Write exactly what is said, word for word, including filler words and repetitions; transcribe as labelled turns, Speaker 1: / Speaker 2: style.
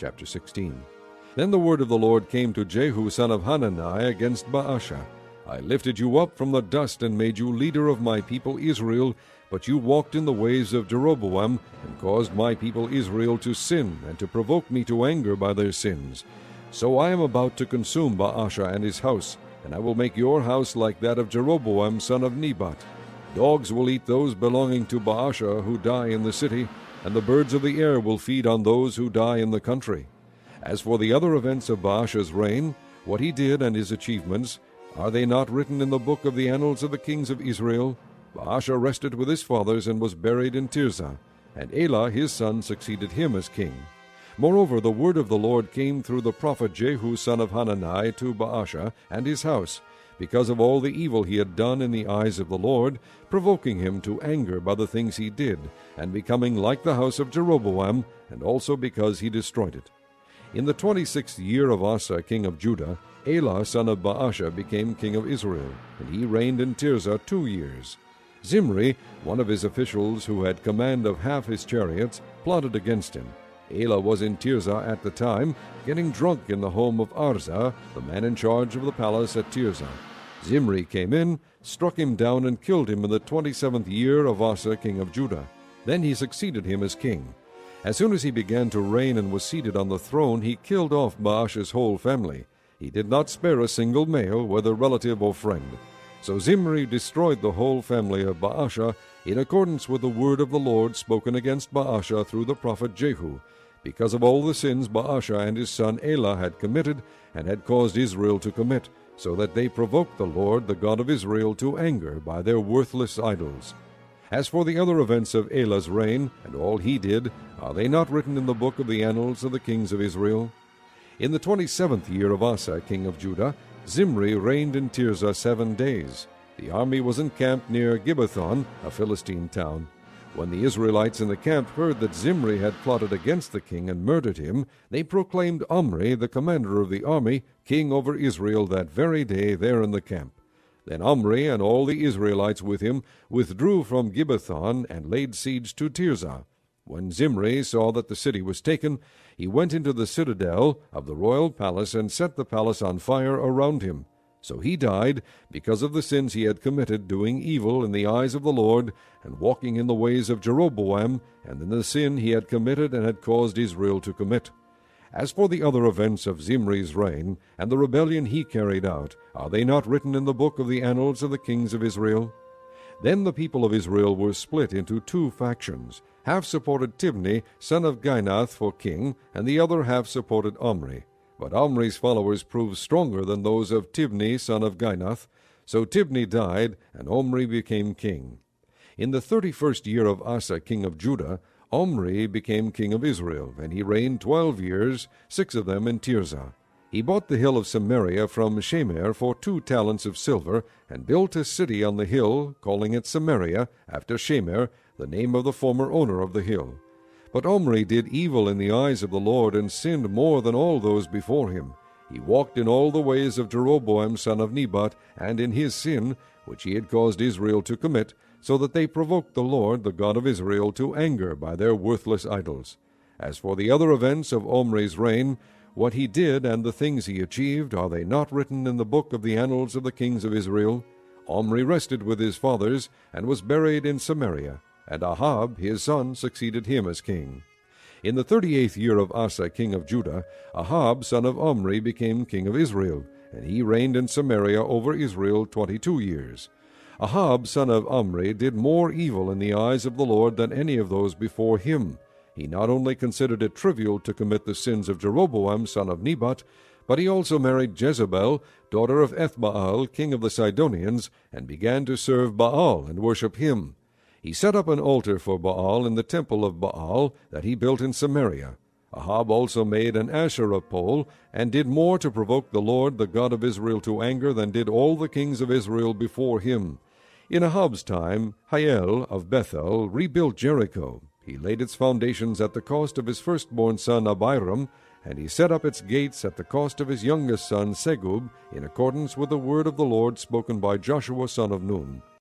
Speaker 1: Chapter sixteen. Then the word of the Lord came to Jehu son of Hanani against Baasha. I lifted you up from the dust and made you leader of my people Israel, but you walked in the ways of Jeroboam, and caused my people Israel to sin, and to provoke me to anger by their sins. So I am about to consume Baasha and his house, and I will make your house like that of Jeroboam son of Nebat. Dogs will eat those belonging to Baasha who die in the city, and the birds of the air will feed on those who die in the country. As for the other events of Baasha's reign, what he did and his achievements, are they not written in the book of the annals of the kings of Israel? Baasha rested with his fathers and was buried in Tirzah, and Elah his son succeeded him as king. Moreover, the word of the Lord came through the prophet Jehu son of Hanani to Baasha and his house, because of all the evil he had done in the eyes of the Lord, provoking him to anger by the things he did, and becoming like the house of Jeroboam, and also because he destroyed it. In the twenty-sixth year of Asa king of Judah, Elah son of Baasha became king of Israel, and he reigned in Tirzah two years. Zimri, one of his officials who had command of half his chariots, plotted against him. Elah was in Tirzah at the time, getting drunk in the home of Arza, the man in charge of the palace at Tirzah. Zimri came in, struck him down, and killed him in the twenty-seventh year of Asa king of Judah. Then he succeeded him as king. As soon as he began to reign and was seated on the throne, he killed off Baasha's whole family. He did not spare a single male, whether relative or friend. So Zimri destroyed the whole family of Baasha, in accordance with the word of the Lord spoken against Baasha through the prophet Jehu, because of all the sins Baasha and his son Elah had committed, and had caused Israel to commit, so that they provoked the Lord, the God of Israel, to anger by their worthless idols. As for the other events of Elah's reign, and all he did, are they not written in the book of the annals of the kings of Israel? In the twenty-seventh year of Asa king of Judah, Zimri reigned in Tirzah seven days. The army was encamped near Gibbethon, a Philistine town. When the Israelites in the camp heard that Zimri had plotted against the king and murdered him, they proclaimed Omri, the commander of the army, king over Israel that very day there in the camp. Then Omri and all the Israelites with him withdrew from Gibbethon and laid siege to Tirzah. When Zimri saw that the city was taken, he went into the citadel of the royal palace and set the palace on fire around him. So he died because of the sins he had committed, doing evil in the eyes of the Lord, and walking in the ways of Jeroboam, and in the sin he had committed and had caused Israel to commit. As for the other events of Zimri's reign, and the rebellion he carried out, are they not written in the book of the annals of the kings of Israel? Then the people of Israel were split into two factions. Half supported Tibni, son of Ginath, for king, and the other half supported Omri. But Omri's followers proved stronger than those of Tibni, son of Ginath. So Tibni died, and Omri became king. In the thirty-first year of Asa king of Judah, Omri became king of Israel, and he reigned twelve years, six of them in Tirzah. He bought the hill of Samaria from Shemer for two talents of silver, and built a city on the hill, calling it Samaria, after Shemer, the name of the former owner of the hill. But Omri did evil in the eyes of the Lord, and sinned more than all those before him. He walked in all the ways of Jeroboam son of Nebat, and in his sin, which he had caused Israel to commit, so that they provoked the Lord, the God of Israel, to anger by their worthless idols. As for the other events of Omri's reign, what he did and the things he achieved, are they not written in the book of the annals of the kings of Israel? Omri rested with his fathers, and was buried in Samaria, and Ahab his son succeeded him as king. In the thirty-eighth year of Asa king of Judah, Ahab son of Omri became king of Israel, and he reigned in Samaria over Israel twenty-two years. Ahab son of Omri did more evil in the eyes of the Lord than any of those before him. He not only considered it trivial to commit the sins of Jeroboam son of Nebat, but he also married Jezebel, daughter of Ethbaal, king of the Sidonians, and began to serve Baal and worship him. He set up an altar for Baal in the temple of Baal that he built in Samaria. Ahab also made an Asherah pole, and did more to provoke the Lord, the God of Israel, to anger than did all the kings of Israel before him. In Ahab's time, Hiel of Bethel rebuilt Jericho. He laid its foundations at the cost of his firstborn son Abiram, and he set up its gates at the cost of his youngest son Segub, in accordance with the word of the Lord spoken by Joshua son of Nun.